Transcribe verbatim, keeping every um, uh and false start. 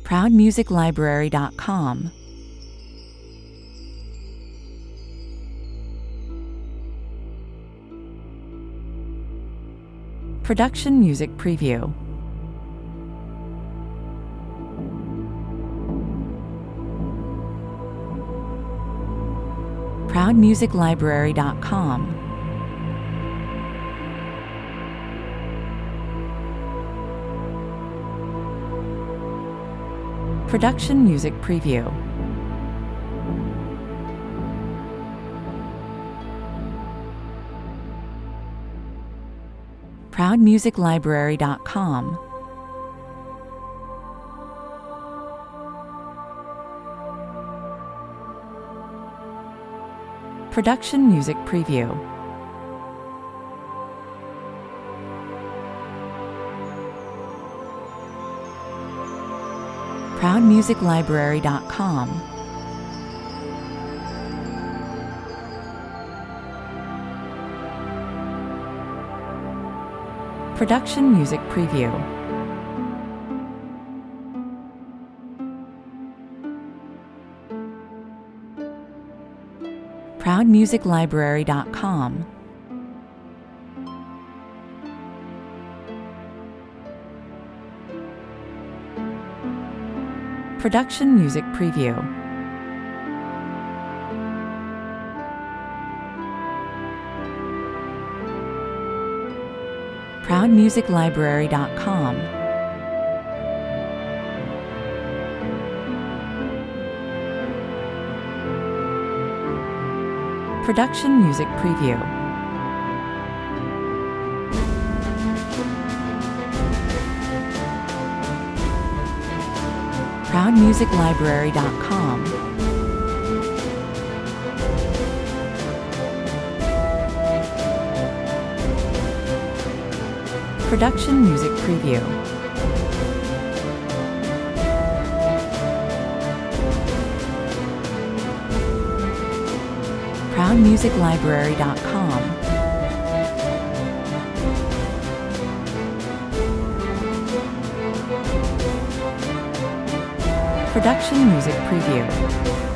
proud music library dot com, Production Music Preview. proud music library dot com, Production Music Preview. proud music library dot com, Production Music Preview. proud music library dot com, Production Music Preview. proud music library dot com, Production Music Preview. proud music library dot com, Production Music Preview. proud music library dot com, Production Music Preview. proud music library dot com, Production Music Preview.